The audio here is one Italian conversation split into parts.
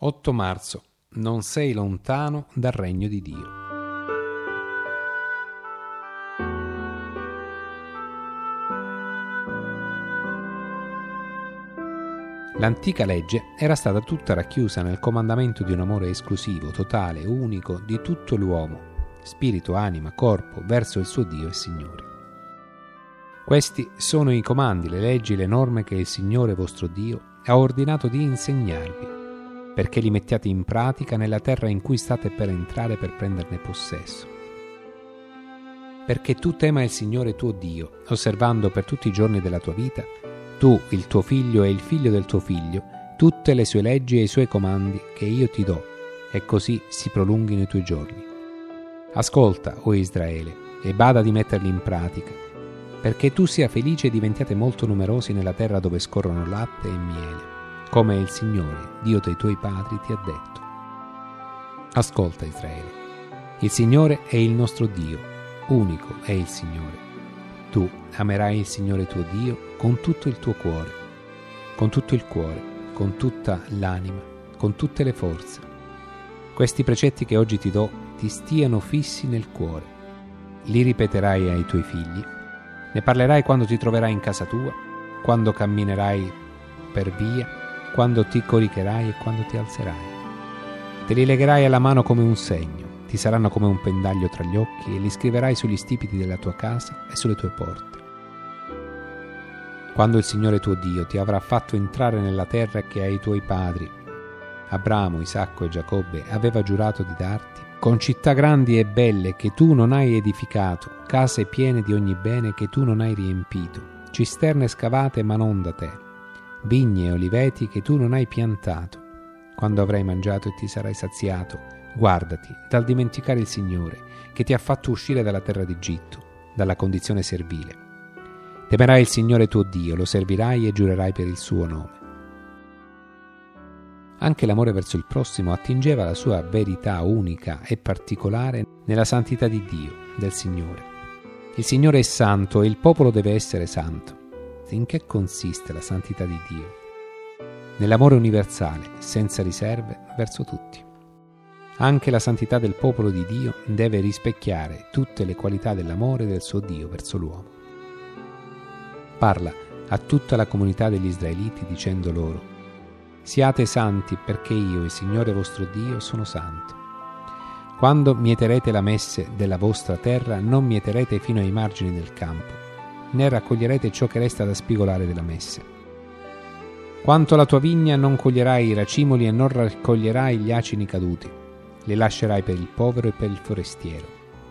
8 marzo. Non sei lontano dal regno di Dio. L'antica legge era stata tutta racchiusa nel comandamento di un amore esclusivo, totale, unico di tutto l'uomo, spirito, anima, corpo, verso il suo Dio e Signore. Questi sono i comandi, le leggi, le norme che il Signore vostro Dio ha ordinato di insegnarvi, perché li mettiate in pratica nella terra in cui state per entrare per prenderne possesso. Perché tu tema il Signore tuo Dio, osservando per tutti i giorni della tua vita, tu, il tuo figlio e il figlio del tuo figlio, tutte le sue leggi e i suoi comandi che io ti do, e così si prolunghino i tuoi giorni. Ascolta, o Israele, e bada di metterli in pratica, perché tu sia felice e diventiate molto numerosi nella terra dove scorrono latte e miele, come il Signore, Dio dei tuoi padri, ti ha detto. Ascolta, Israele, il Signore è il nostro Dio, unico è il Signore. Tu amerai il Signore tuo Dio con tutto il tuo cuore, con tutto il cuore, con tutta l'anima, con tutte le forze. Questi precetti che oggi ti do ti stiano fissi nel cuore. Li ripeterai ai tuoi figli, ne parlerai quando ti troverai in casa tua, quando camminerai per via, quando ti coricherai e quando ti alzerai. Te li legherai alla mano come un segno, ti saranno come un pendaglio tra gli occhi e li scriverai sugli stipiti della tua casa e sulle tue porte. Quando il Signore tuo Dio ti avrà fatto entrare nella terra che ai tuoi padri, Abramo, Isacco e Giacobbe, aveva giurato di darti, con città grandi e belle che tu non hai edificato, case piene di ogni bene che tu non hai riempito, cisterne scavate ma non da te, vigne e oliveti che tu non hai piantato. Quando avrai mangiato e ti sarai saziato, guardati dal dimenticare il Signore, che ti ha fatto uscire dalla terra d'Egitto, dalla condizione servile. Temerai il Signore tuo Dio, lo servirai e giurerai per il suo nome. Anche l'amore verso il prossimo attingeva la sua verità unica e particolare nella santità di Dio, del Signore. Il Signore è santo e il popolo deve essere santo. In che consiste la santità di Dio? Nell'amore universale, senza riserve, verso tutti. Anche la santità del popolo di Dio deve rispecchiare tutte le qualità dell'amore del suo Dio verso l'uomo. Parla a tutta la comunità degli Israeliti dicendo loro: siate santi perché io, il Signore vostro Dio, sono santo. Quando mieterete la messe della vostra terra, non mieterete fino ai margini del campo, né raccoglierete ciò che resta da spigolare della messe. Quanto alla tua vigna, non coglierai i racimoli e non raccoglierai gli acini caduti, li lascerai per il povero e per il forestiero.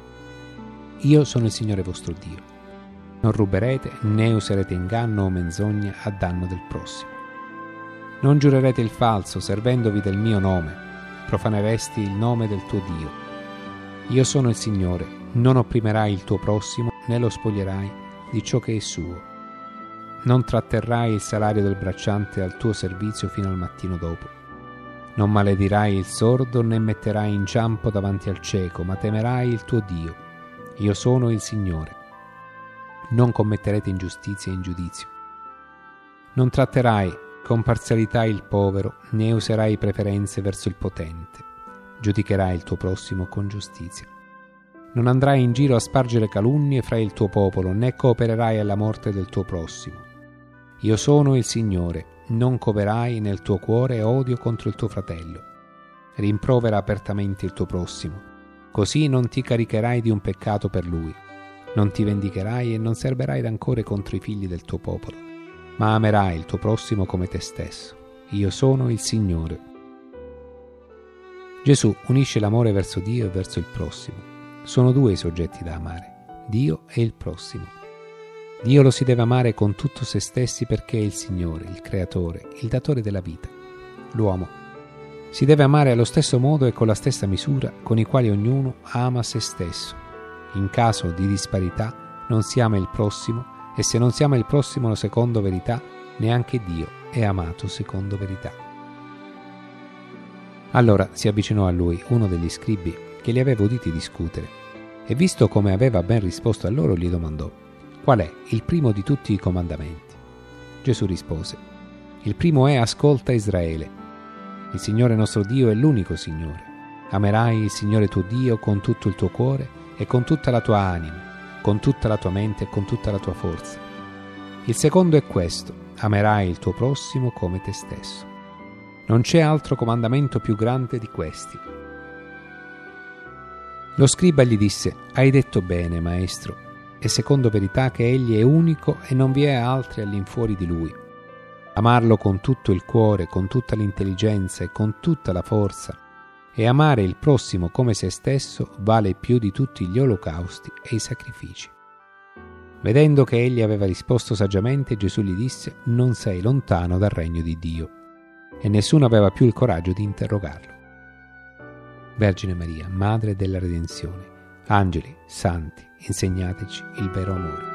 Io sono il Signore vostro Dio. Non ruberete né userete inganno o menzogna a danno del prossimo. Non giurerete il falso servendovi del mio nome, profaneresti il nome del tuo Dio. Io sono il Signore, non opprimerai il tuo prossimo né lo spoglierai di ciò che è suo. Non tratterrai il salario del bracciante al tuo servizio fino al mattino dopo. Non maledirai il sordo né metterai inciampo davanti al cieco, ma temerai il tuo Dio. Io sono il Signore. Non commetterete ingiustizia in giudizio. Non tratterai con parzialità il povero, né userai preferenze verso il potente. Giudicherai il tuo prossimo con giustizia. Non andrai in giro a spargere calunnie fra il tuo popolo, né coopererai alla morte del tuo prossimo. Io sono il Signore. Non coverai nel tuo cuore odio contro il tuo fratello. Rimprovera apertamente il tuo prossimo, così non ti caricherai di un peccato per lui. Non ti vendicherai e non serberai rancore contro i figli del tuo popolo, ma amerai il tuo prossimo come te stesso. Io sono il Signore. Gesù unisce l'amore verso Dio e verso il prossimo. Sono due i soggetti da amare, Dio e il prossimo. Dio lo si deve amare con tutto se stessi perché è il Signore, il Creatore, il datore della vita. L'uomo si deve amare allo stesso modo e con la stessa misura con i quali ognuno ama se stesso. In caso di disparità non si ama il prossimo, e se non si ama il prossimo secondo verità, neanche Dio è amato secondo verità. Allora si avvicinò a lui uno degli scribi che li aveva uditi discutere, e visto come aveva ben risposto a loro, gli domandò: qual è il primo di tutti i comandamenti? Gesù rispose: il primo è: ascolta Israele. Il Signore nostro Dio è l'unico Signore. Amerai il Signore tuo Dio con tutto il tuo cuore e con tutta la tua anima, con tutta la tua mente e con tutta la tua forza. Il secondo è questo: amerai il tuo prossimo come te stesso. Non c'è altro comandamento più grande di questi. Lo scriba gli disse: hai detto bene, maestro. È secondo verità che egli è unico e non vi è altri all'infuori di lui. Amarlo con tutto il cuore, con tutta l'intelligenza e con tutta la forza, e amare il prossimo come se stesso vale più di tutti gli olocausti e i sacrifici. Vedendo che egli aveva risposto saggiamente, Gesù gli disse: non sei lontano dal regno di Dio. E nessuno aveva più il coraggio di interrogarlo. Vergine Maria, Madre della Redenzione, angeli, santi, insegnateci il vero amore.